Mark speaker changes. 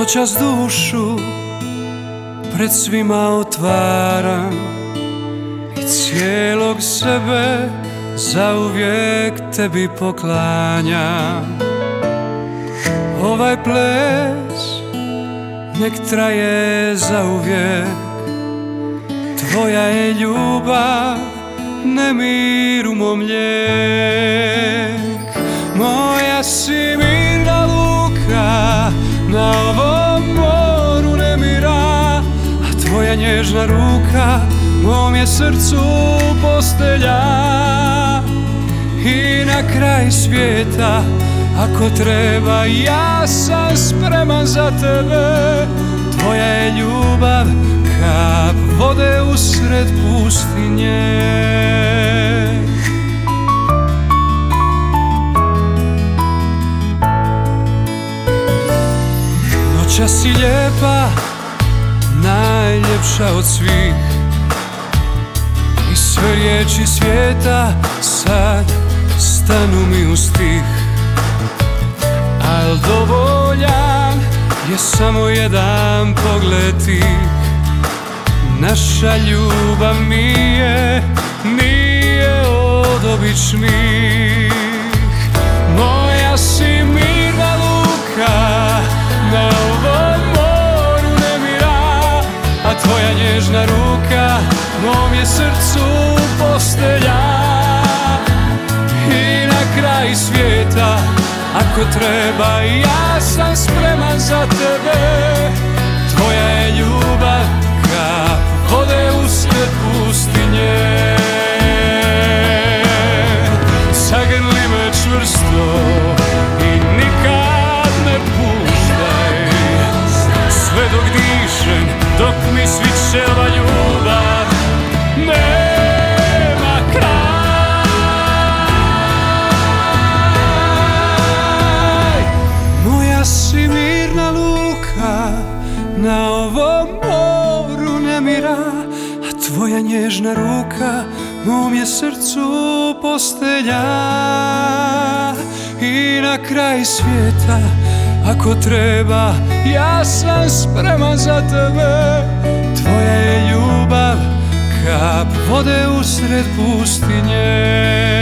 Speaker 1: Noćas dušu pred svima otvaram i cijelog sebe zauvijek tebi poklanjam. Ovaj ples nek traje zauvijek, tvoja je ljubav nemir u mom lijek. Moja si mirna luka na ovom moru nemira, a tvoja nježna ruka mom je srcu postelja. I na kraj svijeta ako treba ja sam spreman za tebe. Tvoja je ljubav kap vode usred pustinje. Noćas si lijepa, najljepša od svih, i sve riječi svijeta sad stanu mi u stih. Al dovoljan je samo jedan pogled tih, naša ljubav nije od običnih. Moja si mirna luka na ovom moru nemira, a tvoja nježna ruka mom je srcu postelja. I na kraj svijeta ako treba ja sam spreman za tebe. Tvoja je ljubav kap vode usred pustinje. Zagrli me čvrsto i nikad ne puštaj, sve dok dišem, dok mi sviće ova ljubav nema kraj. Moja si mirna luka na ovom moru nemira, a tvoja nježna ruka mom je srcu postelja. I na kraj svijeta ako treba ja sam spreman za tebe. Tvoja je ljubav kap vode usred pustinje.